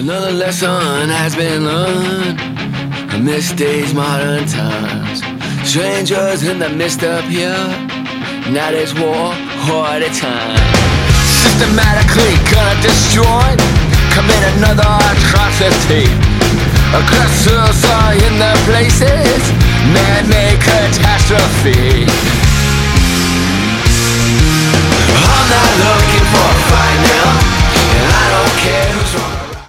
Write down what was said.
Another lesson has been learned amidst these modern times. Strangers in the midst of here. Now there's war all the time. Systematically gonna destroy, commit another atrocity. Aggressors are in their places, man-made catastrophe. I'm not looking for a fight now.